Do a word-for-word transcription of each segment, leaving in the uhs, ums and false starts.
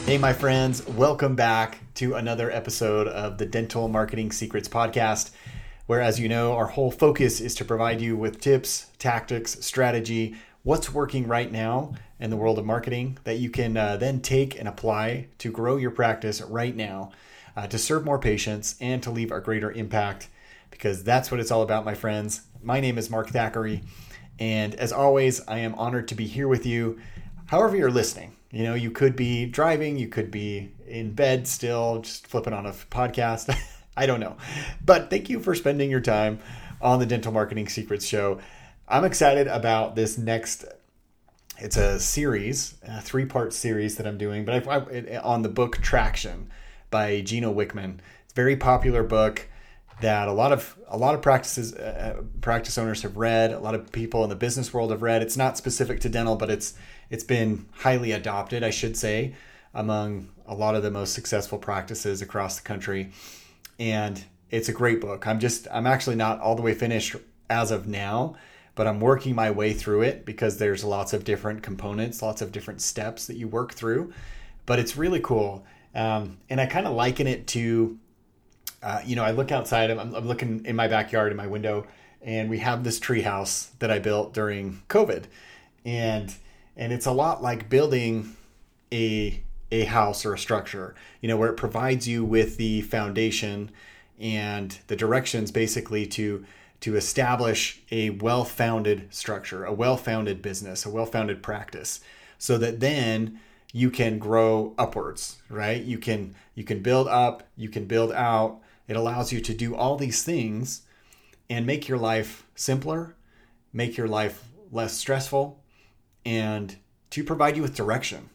Hey, my friends, welcome back to another episode of the Dental Marketing Secrets Podcast, where, as you know, our whole focus is to provide you with tips, tactics, strategy, what's working right now in the world of marketing that you can uh, then take and apply to grow your practice right now, uh, to serve more patients and to leave a greater impact, because that's what it's all about, my friends. My name is Mark Thackeray, and as always, I am honored to be here with you, however you're listening. You know, you could be driving, you could be in bed still, just flipping on a podcast. I don't know. But thank you for spending your time on the Dental Marketing Secrets Show. I'm excited about this next, it's a series, a three-part series that I'm doing, but I, I, on the book Traction by Gino Wickman. It's a very popular book that a lot of a lot of practices uh, practice owners have read, a lot of people in the business world have read. It's not specific to dental, but it's it's been highly adopted, I should say, among a lot of the most successful practices across the country. And it's a great book. I'm just I'm actually not all the way finished as of now, but I'm working my way through it because there's lots of different components, lots of different steps that you work through. But it's really cool. Um, and I kind of liken it to Uh, you know, I look outside, I'm, I'm looking in my backyard in my window, and we have this tree house that I built during COVID. And and it's a lot like building a a house or a structure, you know, where it provides you with the foundation and the directions basically to to establish a well-founded structure, a well-founded business, a well-founded practice, so that then you can grow upwards, right? You can you can build up, you can build out. It allows you to do all these things and make your life simpler, make your life less stressful, and to provide you with direction.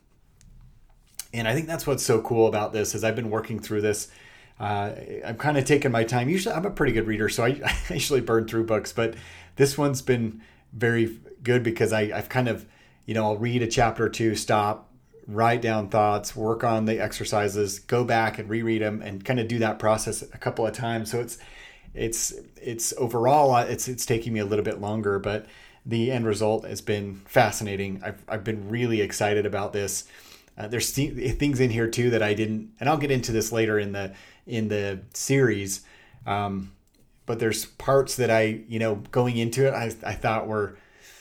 And I think that's what's so cool about this is I've been working through this. Uh, I'm kind of taking my time. Usually I'm a pretty good reader, so I, I usually burn through books, but this one's been very good because I, I've kind of, you know, I'll read a chapter or two, stop, write down thoughts, work on the exercises, go back and reread them, and kind of do that process a couple of times. So it's it's it's overall it's it's taking me a little bit longer, but the end result has been fascinating. I've I've been really excited about this. Uh, there's th- things in here too that I didn't, and I'll get into this later in the in the series. Um, but there's parts that I, you know, going into it, I I thought were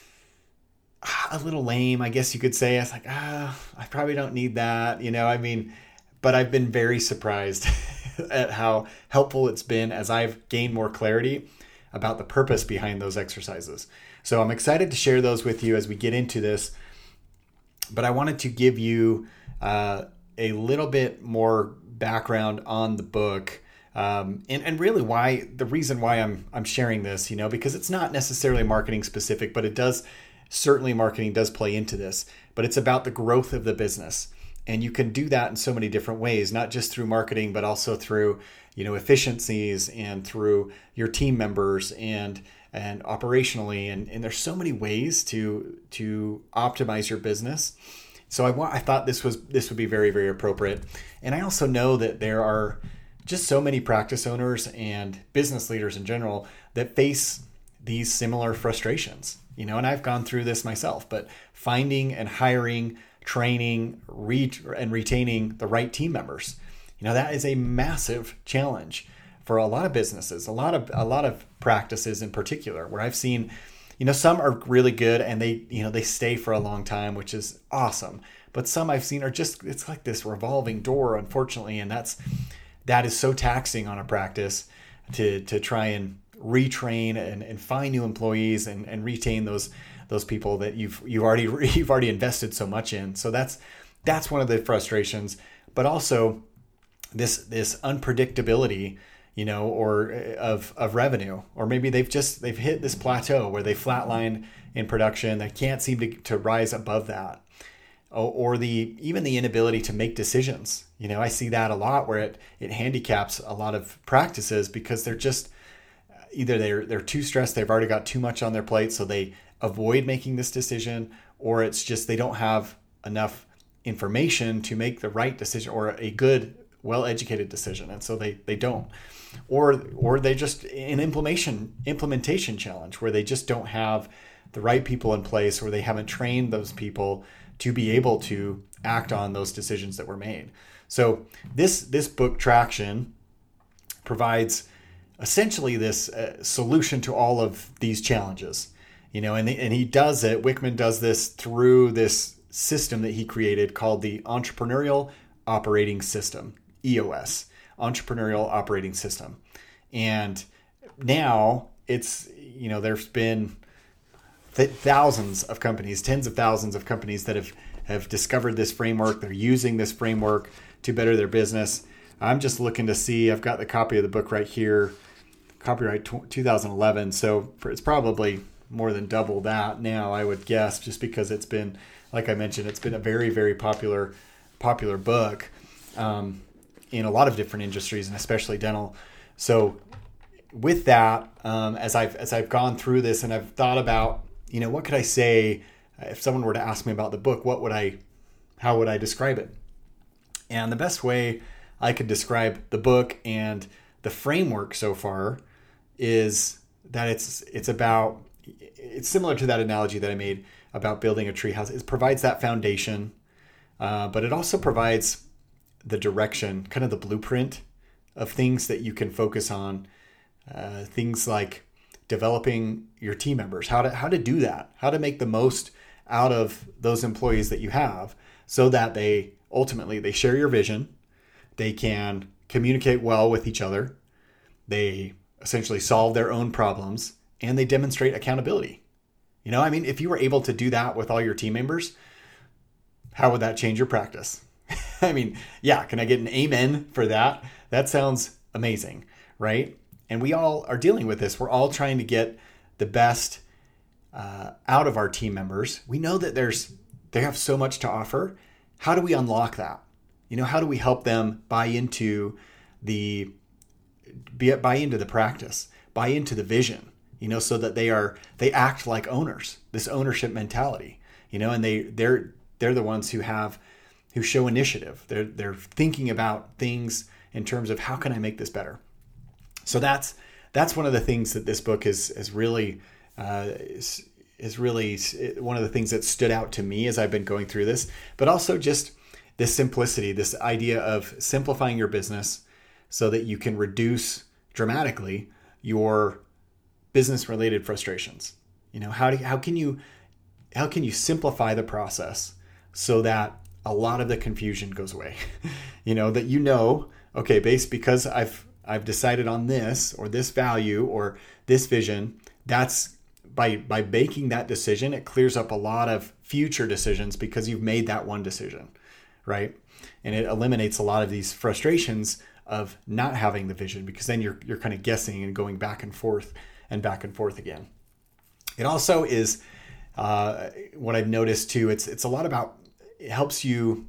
a little lame, I guess you could say. I was like, ah, I probably don't need that. You know, I mean, but I've been very surprised at how helpful it's been as I've gained more clarity about the purpose behind those exercises. So I'm excited to share those with you as we get into this. But I wanted to give you uh, a little bit more background on the book. Um, and, and really why, the reason why I'm, I'm sharing this, you know, because it's not necessarily marketing specific, but it does certainly marketing does play into this, but it's about the growth of the business. And you can do that in so many different ways, not just through marketing, but also through, you know, efficiencies and through your team members and and operationally. And, and there's so many ways to to optimize your business. So I want I thought this was this would be very, very appropriate. And I also know that there are just so many practice owners and business leaders in general that face these similar frustrations. You know, and I've gone through this myself, but finding and hiring, training, re- and retaining the right team members, you know, that is a massive challenge for a lot of businesses, a lot of a lot of practices in particular, where I've seen, you know, some are really good and they, you know, they stay for a long time, which is awesome. But some I've seen are just, it's like this revolving door, unfortunately, and that's that is so taxing on a practice to to try and retrain and, and find new employees and, and retain those those people that you've you already you've already invested so much in. So that's that's one of the frustrations, but also this this unpredictability, you know, or of of revenue, or maybe they've just they've hit this plateau where they flatline in production. They can't seem to, to rise above that, or, or the even the inability to make decisions. You know, I see that a lot where it it handicaps a lot of practices because they're just either they're they're too stressed, they've already got too much on their plate, so they avoid making this decision, or it's just they don't have enough information to make the right decision or a good, well-educated decision, and so they they don't. Or or they just an implementation implementation challenge where they just don't have the right people in place, or they haven't trained those people to be able to act on those decisions that were made. So this this book, Traction, provides essentially this uh, solution to all of these challenges. You know, and, and he does it, Wickman does this through this system that he created called the Entrepreneurial Operating System, E O S, Entrepreneurial Operating System. And now it's, you know, there's been th- thousands of companies, tens of thousands of companies that have, have discovered this framework. They're using this framework to better their business. I'm just looking to see, I've got the copy of the book right here, copyright two thousand eleven. So it's probably more than double that now, I would guess, just because it's been, like I mentioned, it's been a very, very popular, popular book um, in a lot of different industries, and especially dental. So with that, um, as I've as I've gone through this and I've thought about, you know, what could I say if someone were to ask me about the book? What would I, how would I describe it? And the best way I could describe the book and the framework so far is that it's it's about, it's similar to that analogy that I made about building a treehouse. It provides that foundation, uh, but it also provides the direction, kind of the blueprint of things that you can focus on. Uh, things like developing your team members, how to how to do that, how to make the most out of those employees that you have, so that they ultimately they share your vision, they can communicate well with each other, they essentially solve their own problems, and they demonstrate accountability. You know, I mean, if you were able to do that with all your team members, how would that change your practice? I mean, yeah, can I get an amen for that? That sounds amazing, right? And we all are dealing with this. We're all trying to get the best uh, out of our team members. We know that there's they have so much to offer. How do we unlock that? You know, how do we help them buy into the buy into the practice, buy into the vision? You know, so that they are they act like owners. This ownership mentality. You know, and they they're they're the ones who have who show initiative. They're they're thinking about things in terms of how can I make this better. So that's that's one of the things that this book is is really uh, is, is really one of the things that stood out to me as I've been going through this. But also just this simplicity, this idea of simplifying your business so that you can reduce dramatically your business-related frustrations. You know, how do how can you how can you simplify the process so that a lot of the confusion goes away? You know, that you know, okay, based because I've I've decided on this or this value or this vision, that's by by making that decision, it clears up a lot of future decisions because you've made that one decision, right? And it eliminates a lot of these frustrations of not having the vision, because then you're you're kind of guessing and going back and forth and back and forth again. It also is uh, what I've noticed too. It's it's a lot about, it helps you,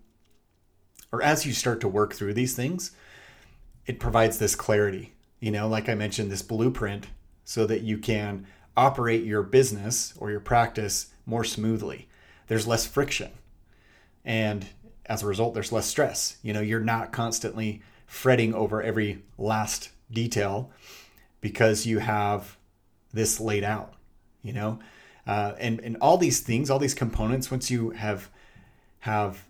or as you start to work through these things, it provides this clarity, you know, like I mentioned, this blueprint so that you can operate your business or your practice more smoothly. There's less friction. And as a result, there's less stress. You know, you're not constantly fretting over every last detail because you have this laid out, you know, uh, and, and all these things, all these components, once you have, have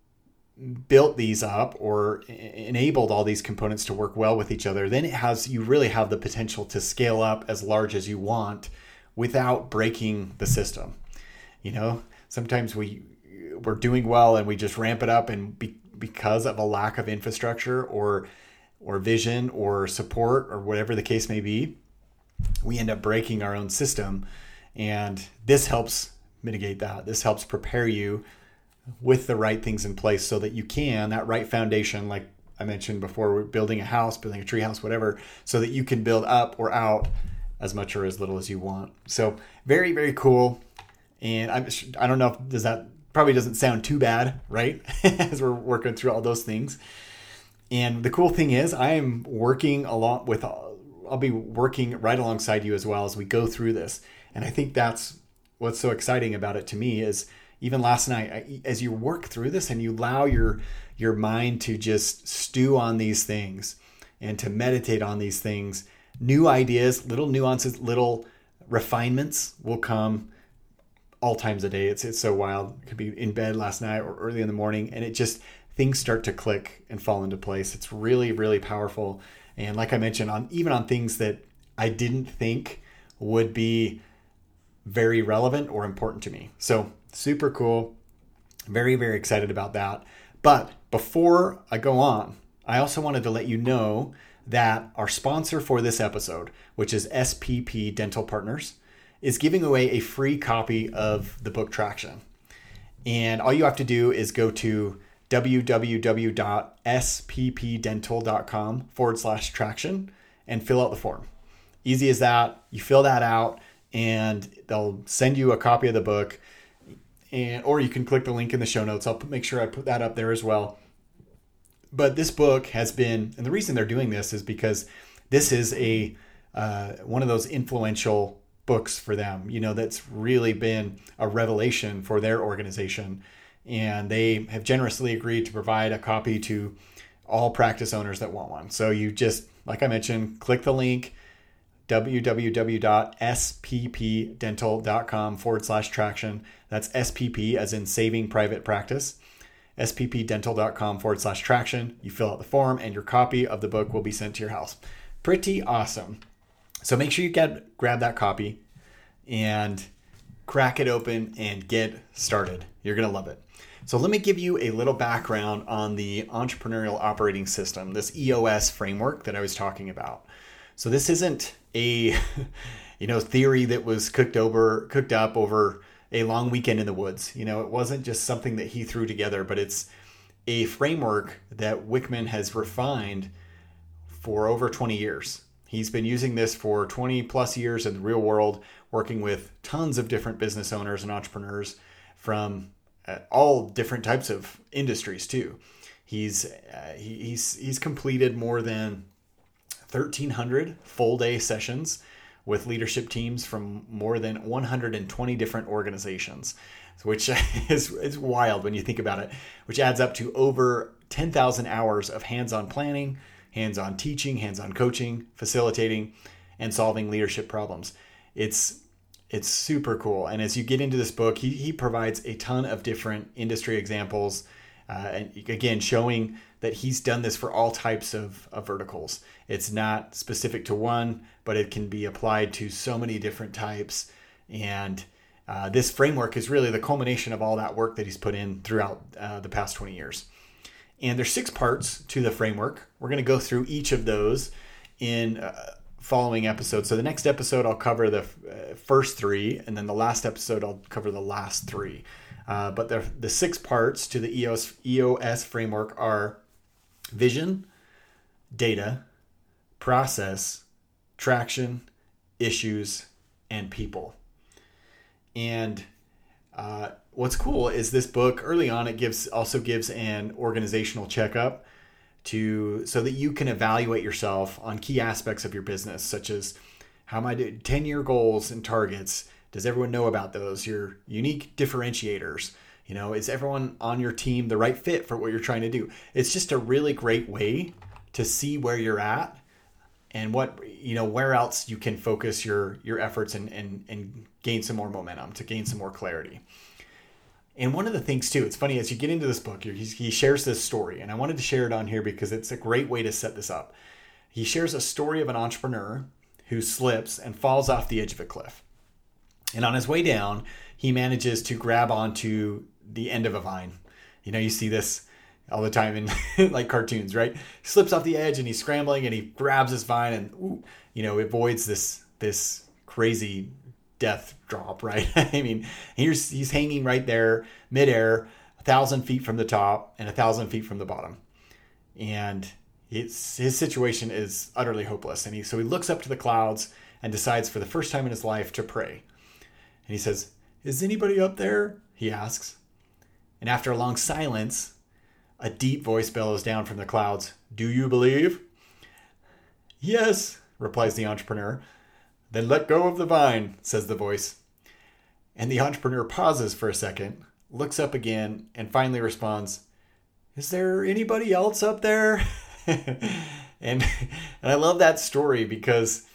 built these up or enabled all these components to work well with each other, then it has, you really have the potential to scale up as large as you want without breaking the system. You know, sometimes we, we're doing well and we just ramp it up, and be, because of a lack of infrastructure or, or vision or support or whatever the case may be, we end up breaking our own system. And this helps mitigate that. This helps prepare you with the right things in place so that you can, that right foundation, like I mentioned before, we're building a house, building a tree house, whatever, so that you can build up or out as much or as little as you want. So very, very cool. And I'm, I don't know if does that probably doesn't sound too bad, right? As we're working through all those things. And the cool thing is I am working a lot with, I'll be working right alongside you as well as we go through this. And I think that's what's so exciting about it to me is, even last night, as you work through this and you allow your your mind to just stew on these things and to meditate on these things, new ideas, little nuances, little refinements will come all times of day. It's it's so wild. It could be in bed last night or early in the morning, and it just things start to click and fall into place. It's really, really powerful. And like I mentioned, on even on things that I didn't think would be very relevant or important to me. So super cool. Very, very excited about that. But before I go on, I also wanted to let you know that our sponsor for this episode, which is S P P Dental Partners, is giving away a free copy of the book Traction. And all you have to do is go to www.sppdental.com forward slash traction and fill out the form. Easy as that. You fill that out and they'll send you a copy of the book, and or you can click the link in the show notes. I'll put, make sure I put that up there as well. But this book has been, and the reason they're doing this is because this is a uh, one of those influential books for them, you know, that's really been a revelation for their organization. And they have generously agreed to provide a copy to all practice owners that want one. So you just, like I mentioned, click the link, www.sppdental.com forward slash traction. That's S P P as in saving private practice. sppdental.com forward slash traction. You fill out the form and your copy of the book will be sent to your house. Pretty awesome. So make sure you get grab that copy and crack it open and get started. You're going to love it. So let me give you a little background on the entrepreneurial operating system, this E O S framework that I was talking about. So this isn't a, you know, theory that was cooked over, cooked up over a long weekend in the woods. You know, it wasn't just something that he threw together, but it's a framework that Wickman has refined for over twenty years. He's been using this for twenty plus years in the real world, working with tons of different business owners and entrepreneurs from uh, all different types of industries too. He's uh, he, he's he's completed more than thirteen hundred full day sessions with leadership teams from more than one hundred twenty different organizations, which is, is wild when you think about it, which adds up to over ten thousand hours of hands-on planning, hands-on teaching, hands-on coaching, facilitating, and solving leadership problems. It's it's super cool. And as you get into this book, he, he provides a ton of different industry examples, uh, and again, showing that he's done this for all types of, of verticals. It's not specific to one, but it can be applied to so many different types. And uh, this framework is really the culmination of all that work that he's put in throughout uh, the past twenty years. And there's six parts to the framework. We're going to go through each of those in uh, following episodes. So the next episode, I'll cover the uh, first three, and then the last episode, I'll cover the last three. Uh, but the, the six parts to the E O S, E O S framework are vision, data, process, traction, issues, and people. And uh, what's cool is this book early on, it gives also gives an organizational checkup to so that you can evaluate yourself on key aspects of your business, such as how am I doing, ten-year goals and targets. Does everyone know about those? Your unique differentiators. You know, is everyone on your team the right fit for what you're trying to do? It's just a really great way to see where you're at and what, you know, where else you can focus your your efforts and and and gain some more momentum, to gain some more clarity. And one of the things too, it's funny, as you get into this book, he, he shares this story, and I wanted to share it on here because it's a great way to set this up. He shares a story of an entrepreneur who slips and falls off the edge of a cliff. And on his way down, he manages to grab onto the end of a vine. You know, you see this all the time in like cartoons, right? He slips off the edge and he's scrambling and he grabs this vine and, ooh, you know, avoids this this crazy death drop, right? I mean, he's he's hanging right there, midair, a thousand feet from the top and a thousand feet from the bottom, and it's his situation is utterly hopeless. And he so he looks up to the clouds and decides for the first time in his life to pray. And he says, "Is anybody up there?" he asks. And after a long silence, a deep voice bellows down from the clouds, "Do you believe?" "Yes," replies the entrepreneur. "Then let go of the vine," says the voice. And the entrepreneur pauses for a second, looks up again, and finally responds, "Is there anybody else up there?" and, and I love that story because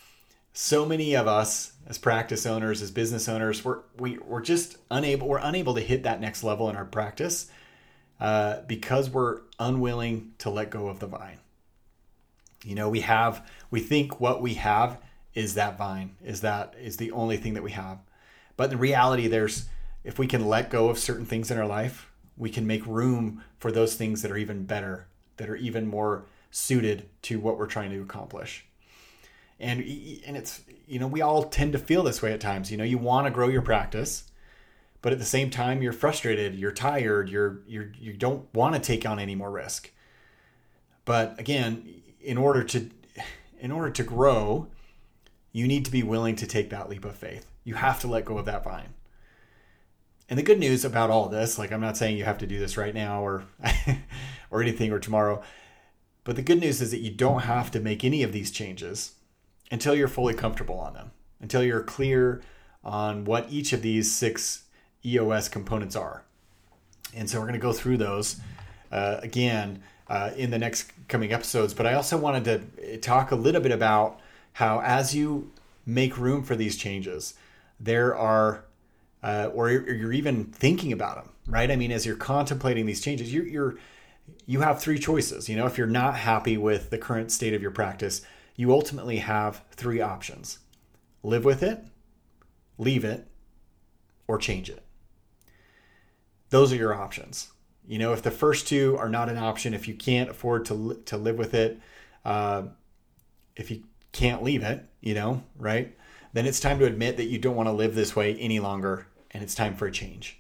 so many of us as practice owners, as business owners, we're, we, we're just unable, we're unable to hit that next level in our practice uh, because we're unwilling to let go of the vine. You know, we have, we think what we have is that vine, is that is the only thing that we have. But in reality, there's, if we can let go of certain things in our life, we can make room for those things that are even better, that are even more suited to what we're trying to accomplish. And, and it's, you know, we all tend to feel this way at times. You know, you want to grow your practice, but at the same time, you're frustrated, you're tired, you're, you're, you don't want to take on any more risk. But again, in order to, in order to grow, you need to be willing to take that leap of faith. You have to let go of that vine. And the good news about all this, like I'm not saying you have to do this right now or, or anything or tomorrow, but the good news is that you don't have to make any of these changes until you're fully comfortable on them, until you're clear on what each of these six E O S components are. And so we're going to go through those uh, again uh, in the next coming episodes. But I also wanted to talk a little bit about how as you make room for these changes, there are, uh, or you're even thinking about them, right? I mean, as you're contemplating these changes, you're, you're you have three choices. You know, if you're not happy with the current state of your practice, you ultimately have three options: live with it, leave it, or change it. Those are your options. You know, if the first two are not an option, if you can't afford to to live with it, uh, if you can't leave it, you know, right? Then it's time to admit that you don't want to live this way any longer, and it's time for a change.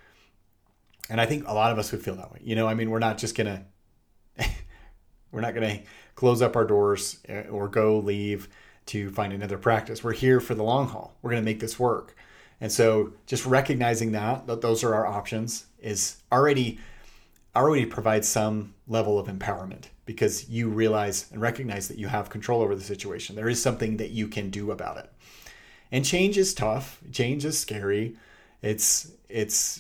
And I think a lot of us would feel that way. You know, I mean, we're not just gonna we're not gonna close up our doors or go leave to find another practice. We're here for the long haul. We're gonna make this work. And so just recognizing that, that those are our options is already already provides some level of empowerment, because you realize and recognize that you have control over the situation. There is something that you can do about it. And change is tough. Change is scary. It's it's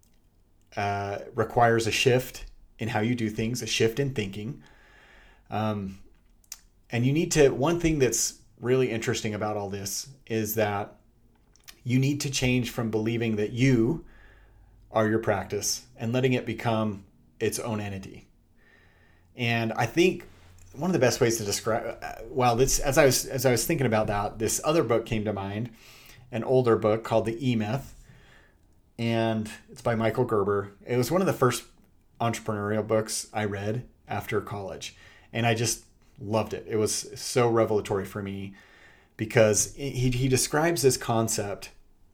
uh, requires a shift in how you do things, a shift in thinking. Um, and you need to, one thing that's really interesting about all this is that you need to change from believing that you are your practice and letting it become its own entity. And I think one of the best ways to describe, well, this, as I was, as I was thinking about that, this other book came to mind, an older book called The E-Myth, and it's by Michael Gerber. It was one of the first entrepreneurial books I read after college, and I just loved it. It was so revelatory for me because he, he describes this concept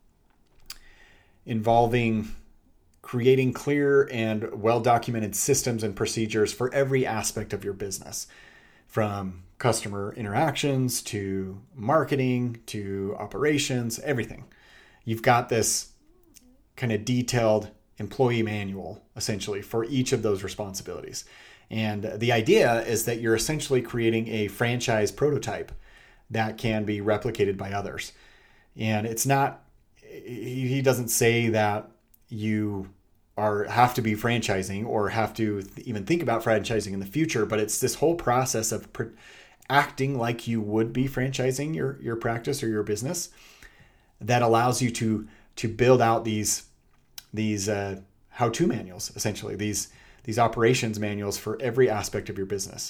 involving creating clear and well-documented systems and procedures for every aspect of your business, from customer interactions to marketing to operations, everything. You've got this kind of detailed employee manual, essentially, for each of those responsibilities. And the idea is that you're essentially creating a franchise prototype that can be replicated by others. And it's not, he doesn't say that you are have to be franchising or have to th- even think about franchising in the future, but it's this whole process of pr- acting like you would be franchising your, your practice or your business that allows you to to build out these these uh, how-to manuals, essentially, these these operations manuals for every aspect of your business.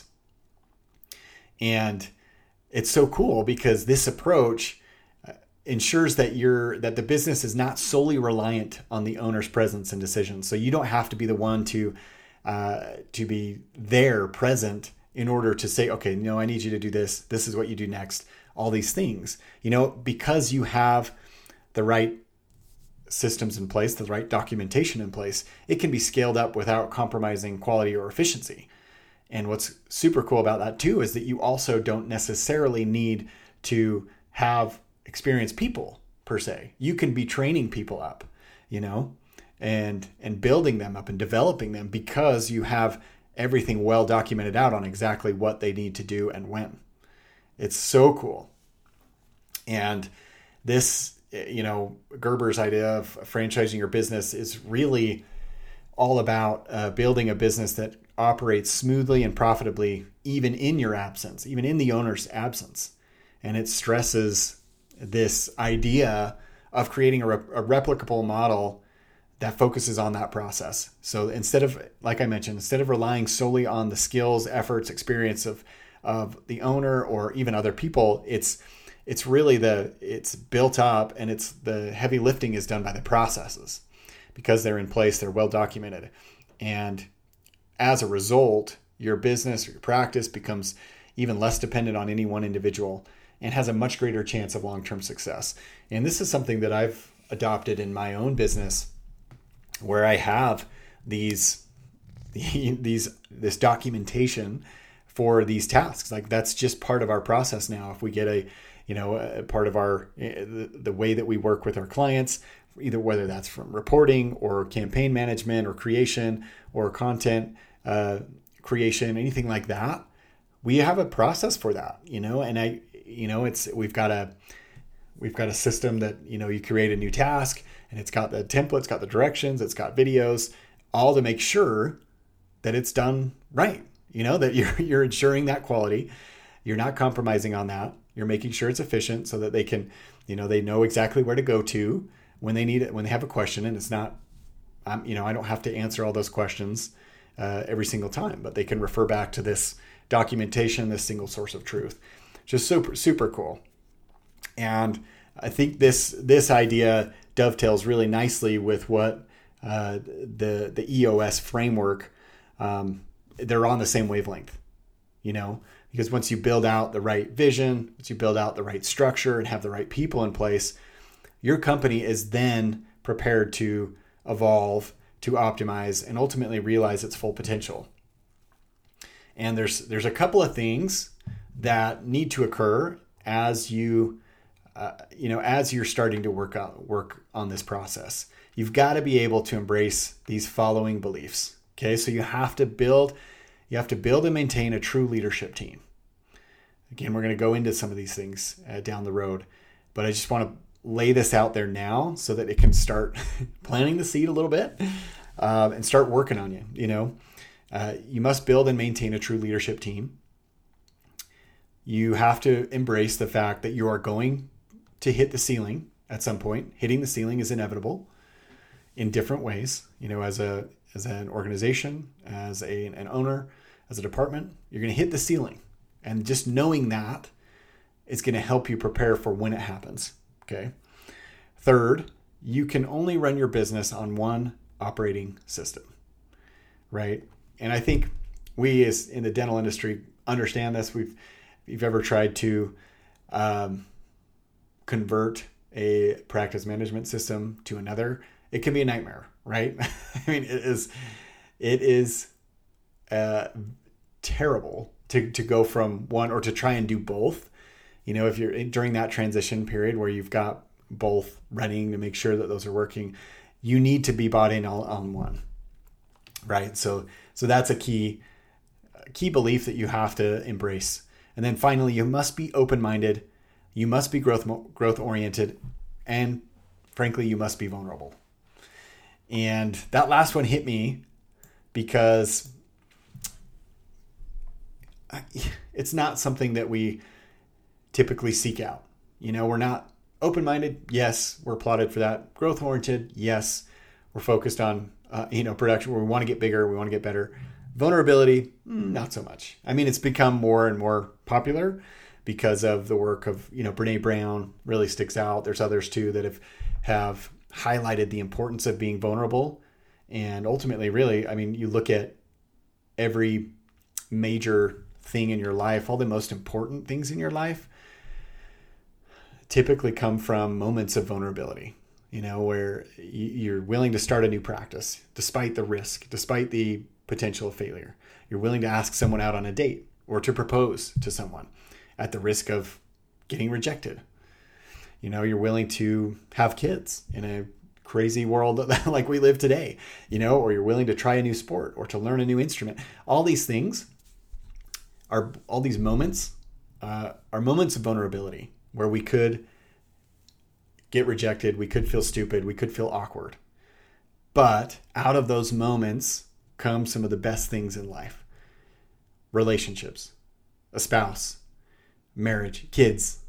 And it's so cool because this approach ensures that you're that the business is not solely reliant on the owner's presence and decisions. So you don't have to be the one to uh, to be there present in order to say, okay, no, I need you to do this. This is what you do next. All these things, you know, because you have the right systems in place, the right documentation in place, it can be scaled up without compromising quality or efficiency. And what's super cool about that too is that you also don't necessarily need to have experienced people per se. You can be training people up, you know, and and building them up and developing them because you have everything well documented out on exactly what they need to do and when. It's so cool. And this, you know, Gerber's idea of franchising your business is really all about uh, building a business that operates smoothly and profitably, even in your absence, even in the owner's absence. and it stresses this idea of creating a, rep- a replicable model that focuses on that process. So instead of, like I mentioned, instead of relying solely on the skills, efforts, experience of of the owner or even other people, it's it's really the it's built up, and it's the heavy lifting is done by the processes because they're in place, they're well documented, and as a result, your business or your practice becomes even less dependent on any one individual and has a much greater chance of long-term success. And this is something that I've adopted in my own business, where I have these these this documentation for these tasks. Like that's just part of our process now. If we get a, you know, a part of our the, the way that we work with our clients, either whether that's from reporting or campaign management or creation or content uh, creation, anything like that, we have a process for that, you know. And I, you know, it's we've got a we've got a system that, you know, you create a new task, and it's got the templates, it's got the directions, it's got videos, all to make sure that it's done right. You know, that you're you're ensuring that quality. You're not compromising on that. You're making sure it's efficient so that they can, you know, they know exactly where to go to when they need it, when they have a question, and it's not, um, you know, I don't have to answer all those questions uh, every single time, but they can refer back to this documentation, this single source of truth. Just super, super cool. And I think this this idea dovetails really nicely with what uh, the the E O S framework. Um, they're on the same wavelength, you know, because once you build out the right vision, once you build out the right structure and have the right people in place, your company is then prepared to evolve, to optimize, and ultimately realize its full potential. And there's there's a couple of things that need to occur as you uh, you know as you're starting to work out work on this process. You've got to be able to embrace these following beliefs. Okay, so you have to build you have to build and maintain a true leadership team. Again, we're going to go into some of these things uh, down the road, but I just want to lay this out there now so that it can start planting the seed a little bit uh, and start working on you. You know, uh, you must build and maintain a true leadership team. You have to embrace the fact that you are going to hit the ceiling at some point. Hitting the ceiling is inevitable in different ways. You know, as a as an organization, as a, an owner, as a department, you're going to hit the ceiling. And just knowing that is going to help you prepare for when it happens. Okay. Third, you can only run your business on one operating system, right? And I think we as in the dental industry understand this. We've, if you've ever tried to um, convert a practice management system to another, it can be a nightmare, right? I mean, it is, it is uh, terrible to, to go from one or to try and do both. You know, if you're in, during that transition period where you've got both running to make sure that those are working, you need to be bought in all on one, right? So, so that's a key, key belief that you have to embrace. And then finally, you must be open-minded. You must be growth, growth oriented, and frankly, you must be vulnerable. And that last one hit me because it's not something that we typically seek out. You know, we're not open-minded. Yes, we're plotted for that. Growth-oriented. Yes, we're focused on, uh, you know, production where we want to get bigger. We want to get better. Vulnerability, not so much. I mean, it's become more and more popular because of the work of, you know, Brene Brown really sticks out. There's others too that have, have highlighted the importance of being vulnerable. And ultimately, really, I mean, you look at every major thing in your life, all the most important things in your life typically come from moments of vulnerability, you know, where you're willing to start a new practice despite the risk, despite the potential of failure. You're willing to ask someone out on a date or to propose to someone at the risk of getting rejected. You know, you're willing to have kids in a crazy world like we live today, you know, or you're willing to try a new sport or to learn a new instrument. All these things are, all these moments uh, are moments of vulnerability where we could get rejected, we could feel stupid, we could feel awkward. But out of those moments come some of the best things in life. Relationships, a spouse, marriage, kids,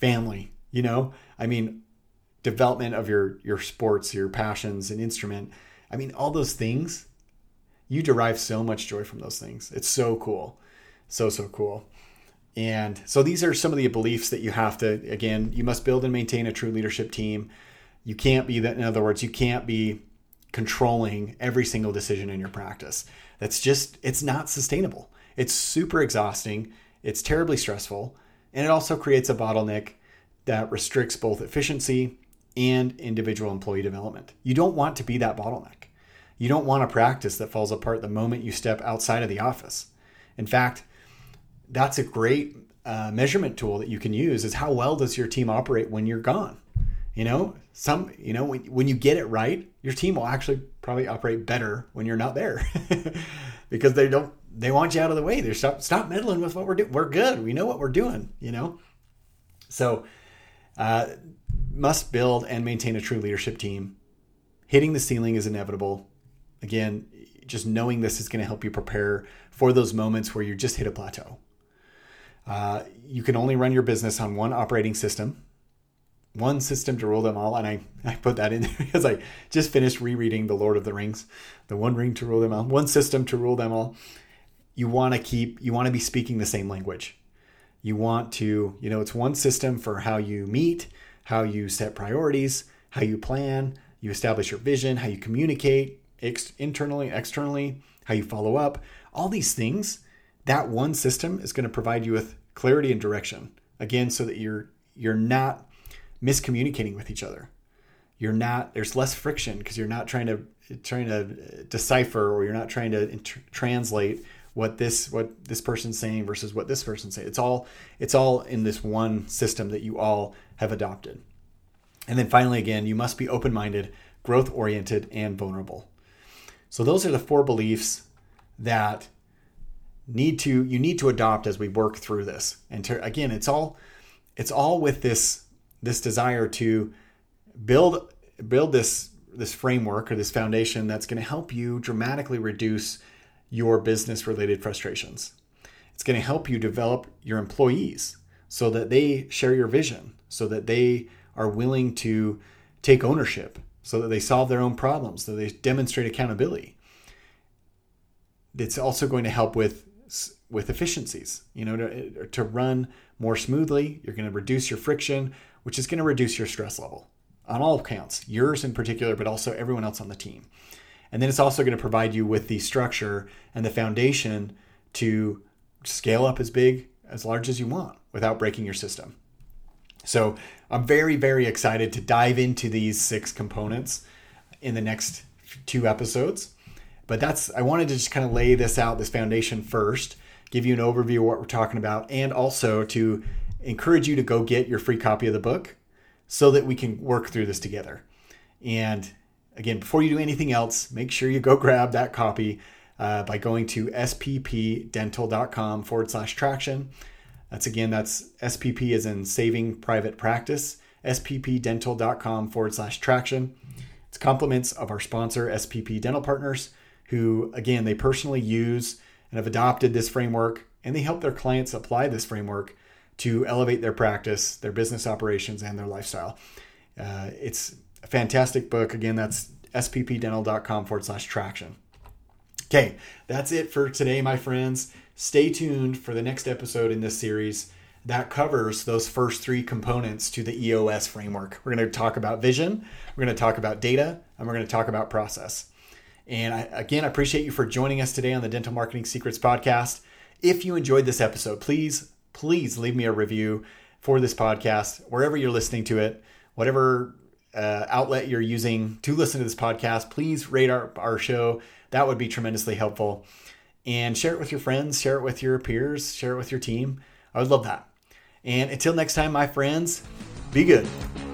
family, you know, I mean, development of your, your sports, your passions and instrument. I mean, all those things, you derive so much joy from those things. It's so cool. So, so cool. And so these are some of the beliefs that you have to, again, you must build and maintain a true leadership team. You can't be that. In other words, you can't be controlling every single decision in your practice. That's just, it's not sustainable. It's super exhausting. It's terribly stressful. And it also creates a bottleneck that restricts both efficiency and individual employee development. You don't want to be that bottleneck. You don't want a practice that falls apart the moment you step outside of the office. In fact, that's a great uh, measurement tool that you can use, is how well does your team operate when you're gone? You know, some, you know, when, when you get it right, your team will actually probably operate better when you're not there because they don't, they want you out of the way. They're stop, stop meddling with what we're doing. We're good. We know what we're doing, you know? So, uh, must build and maintain a true leadership team. Hitting the ceiling is inevitable. Again, just knowing this is going to help you prepare for those moments where you just hit a plateau. Uh, you can only run your business on one operating system, one system to rule them all. And I, I put that in there because I just finished rereading The Lord of the Rings, the one ring to rule them all, one system to rule them all. You want to keep, you want to be speaking the same language. You want to, you know, it's one system for how you meet, how you set priorities, how you plan, you establish your vision, how you communicate ex- internally, externally, how you follow up, all these things. That one system is going to provide you with clarity and direction. Again, so that you're, you're not miscommunicating with each other. You're not, there's less friction because you're not trying to, trying to decipher, or you're not trying to inter- translate what this, what this person's saying versus what this person's saying. It's all, it's all in this one system that you all have adopted. And then finally, again, you must be open-minded, growth-oriented, and vulnerable. So those are the four beliefs that need to, you need to adopt as we work through this. And to, again, it's all, it's all with this, this desire to build, build this, this framework or this foundation that's going to help you dramatically reduce your business related frustrations. It's going to help you develop your employees so that they share your vision, so that they are willing to take ownership, so that they solve their own problems, so they demonstrate accountability. It's also going to help with, with efficiencies, you know, to, to run more smoothly. You're going to reduce your friction, which is going to reduce your stress level on all counts, yours in particular, but also everyone else on the team. And then it's also going to provide you with the structure and the foundation to scale up as big, as large as you want without breaking your system. So I'm very, very excited to dive into these six components in the next two episodes. But that's, I wanted to just kind of lay this out, this foundation first, give you an overview of what we're talking about, and also to encourage you to go get your free copy of the book so that we can work through this together. And again, before you do anything else, make sure you go grab that copy uh, by going to sppdental.com forward slash traction. That's again, that's S P P as in saving private practice, sppdental.com forward slash traction. It's compliments of our sponsor, S P P Dental Partners, who again, they personally use and have adopted this framework, and they help their clients apply this framework to elevate their practice, their business operations, and their lifestyle. Uh, it's a fantastic book. Again, that's sppdental.com forward slash traction. Okay, that's it for today, my friends. Stay tuned for the next episode in this series that covers those first three components to the E O S framework. We're going to talk about vision, we're going to talk about data, and we're going to talk about process. And I, again, I appreciate you for joining us today on the Dental Marketing Secrets podcast. If you enjoyed this episode, please, please leave me a review for this podcast, wherever you're listening to it, whatever uh, outlet you're using to listen to this podcast. Please rate our, our show. That would be tremendously helpful. And share it with your friends, share it with your peers, share it with your team. I would love that. And until next time, my friends, be good.